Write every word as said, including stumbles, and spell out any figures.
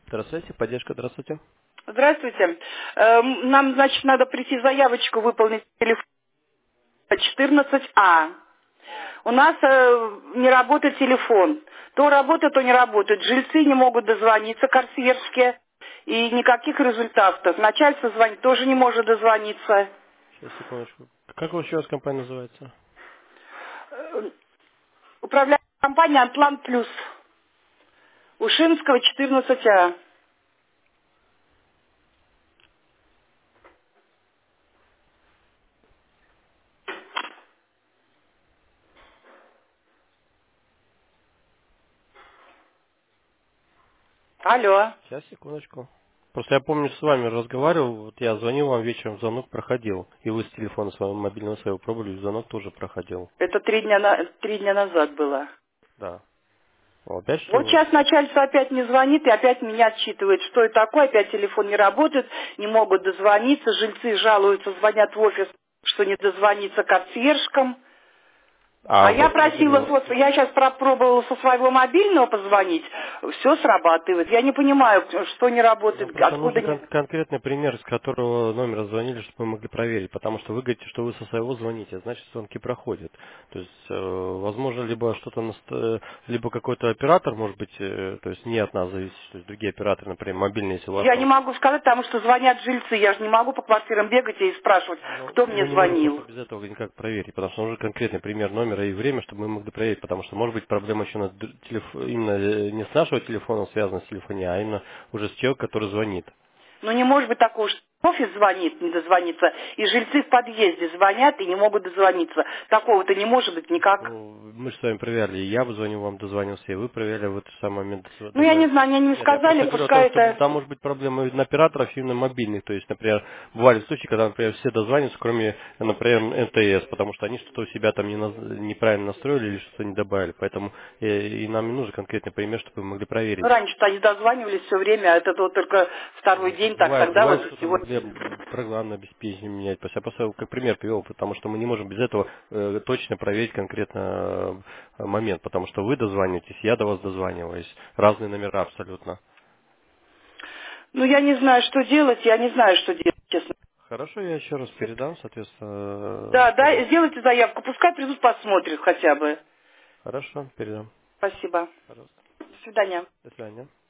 Здравствуйте, поддержка, здравствуйте. Здравствуйте. Эм, Нам, значит, надо прийти заявочку выполнить телефон четырнадцать А. У нас э, не работает телефон. То работает, то не работает. Жильцы не могут дозвониться, консьержские, и никаких результатов. Начальство звонит, тоже не может дозвониться. Сейчас, секундочку. Как у вас компания называется? Э, Управляющая компания «Атлант Плюс». Ушинского, четырнадцать А. Алло. Сейчас, секундочку. Просто я помню, с вами разговаривал, вот я звонил вам вечером, звонок проходил. И вы с телефона своего мобильного своего пробовали, звонок тоже проходил. Это три дня, на- три дня назад было. Да. О, опять что Вот ли? сейчас начальство опять не звонит и опять меня отчитывает, что это такое, опять телефон не работает, не могут дозвониться, жильцы жалуются, звонят в офис, что не дозвониться консьержкам. А А я вот просила, мобильного... вот, я сейчас попробовала со своего мобильного позвонить, все срабатывает. Я не понимаю, что не Нам работает, просто откуда нужен не... кон- конкретный пример, с которого номера звонили, чтобы мы могли проверить, потому что вы говорите, что вы со своего звоните, значит звонки проходят. То есть, э, возможно, либо что-то, наст- э, либо какой-то оператор, может быть, э, то есть не от нас зависит, то есть другие операторы, например, мобильные, если у вас Я не там. могу сказать, потому что звонят жильцы, я же не могу по квартирам бегать и спрашивать, Ну, кто мне мы не можем просто звонил. без этого никак проверить, потому что нужен конкретный пример номера и время, чтобы мы могли проверить, потому что может быть проблема еще на д- телеф- именно э, не с нашего телефона связана с телефонией, а именно уже с человеком, который звонит. Ну не может быть такого, что офис звонит, не дозвонится, и жильцы в подъезде звонят и не могут дозвониться. Такого-то не может быть никак. Ну, мы же с вами проверяли, и я звоню вам, дозвонился, и вы проверяли в этот самый момент дозв- Ну я не дозвониться. знаю, они не Нет, я сказали, просто говорю о том, пускай что это... там может быть проблема именно операторов, именно мобильных. То есть, например, бывали случаи, когда, например, все дозваниваются, кроме, например, эн тэ эс, потому что они что-то у себя там не наз- неправильно настроили или что-то не добавили. Поэтому э, и нам не нужен конкретный пример, чтобы мы могли проверить. Ну, раньше-то они дозванивались все время, а это вот только второй Ну, день, так бывает, тогда бывает, вот что-то сегодня... могли м, программное обеспечение менять. То есть я просто как пример привел, потому что мы не можем без этого э, точно проверить конкретно э, момент, потому что вы дозваниваетесь, я до вас дозваниваюсь. Разные номера абсолютно. Ну я не знаю, что делать, я не знаю, что делать, честно. Хорошо, я еще раз передам, соответственно, э, Да, скажу. да, сделайте заявку, пускай придут, посмотрят хотя бы. Хорошо, передам. Спасибо. Пожалуйста. До свидания. До свидания.